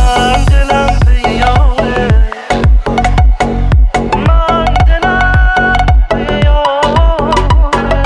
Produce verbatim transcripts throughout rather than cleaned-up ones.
من دلم به یاره، من دلم به یاره.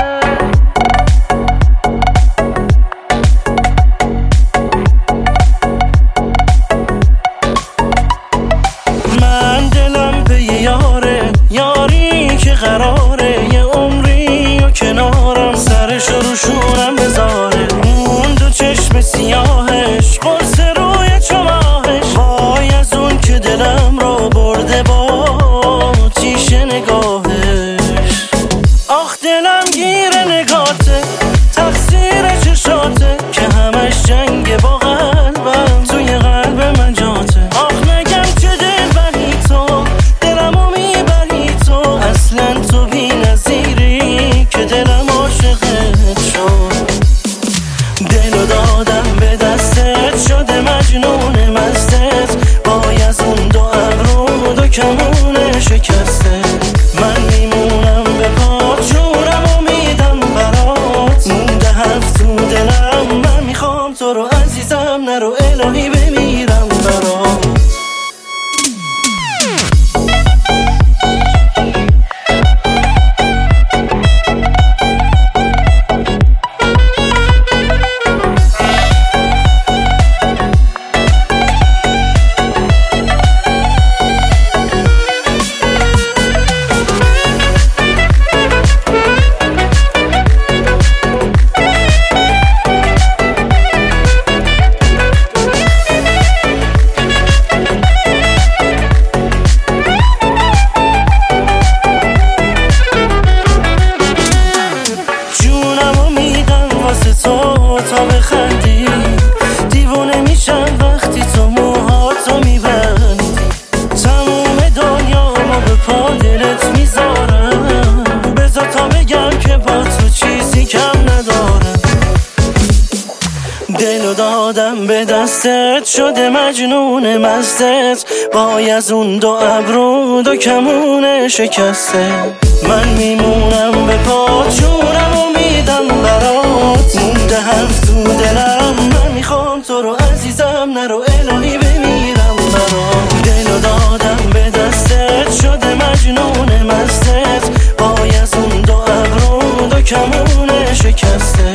من دلم به یاره، یاری که قراره یه عمری و کنارم، سرش رو شونم بذاره. اون دو چشم سیاهش، قرص روی چماهش، وای از اون که دلم رو برده با تیش نگاهش. آخ دلم گیر نگاته، تقصیر چشاته که همش جنگ با قلبم، توی قلب من جاته. آخ نگم چه دل بری تو، دلمو میبری تو، اصلا تو بی نظیری که دلم عاشقت شد. دلو دادم به دستت، شده مجنون مستت، وای از اون دو ابرو دو کمون شکسته. من میمونم به پات، جونم و میدم برات، مونده حرف تو دلم. من میخوام تو رو عزیزم، نرو الهی بمیرم برات. تا بخندی دیوونه میشم وقتی تو موهاتو میبندی. تموم دنیا ما به پا دلت میذارم، بذار تا بگم که با تو چیزی کم ندارم. دلو دادم به دستت، شده مجنون مستت، وای از اون دو ابرو دو کمون شکسته. من میمونم به پا، جونم و میدم برات، مونده حرف تو دلم. من میخوام تو رو عزیزم، نرو الهی بمیرم برات. دلو دادم به دستت، شده مجنون مستت، وای از اون دو ابرو دو کمون شکسته.